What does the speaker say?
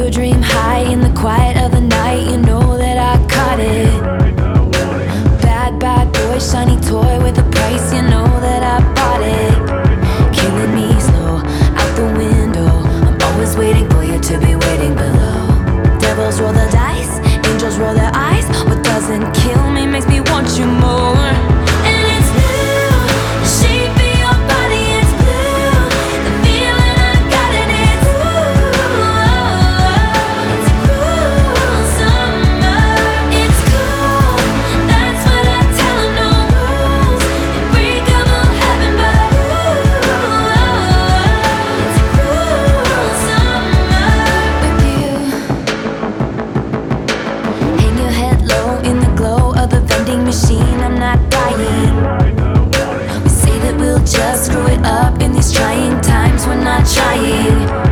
a dream high in the quiet of the night. You know that I caught it. Bad, bad boy, shiny toy with a price. You know that I bought it. Killing me slow, out the window. I'm always waiting for you to be waiting below. Devils roll the dice, angels roll their eyes. What doesn't kill me makes me want you more. And it's blue, the shape of your body is blue. The feeling I got in it's it's cruel summer. It's cool, that's what I tell 'em, no rules. Unbreakable heaven, but it's cruel summer with you. Hang your head low in the glow of the vending machine. I'm not dying. We say that we'll just screw it up in these trying times. We're not trying.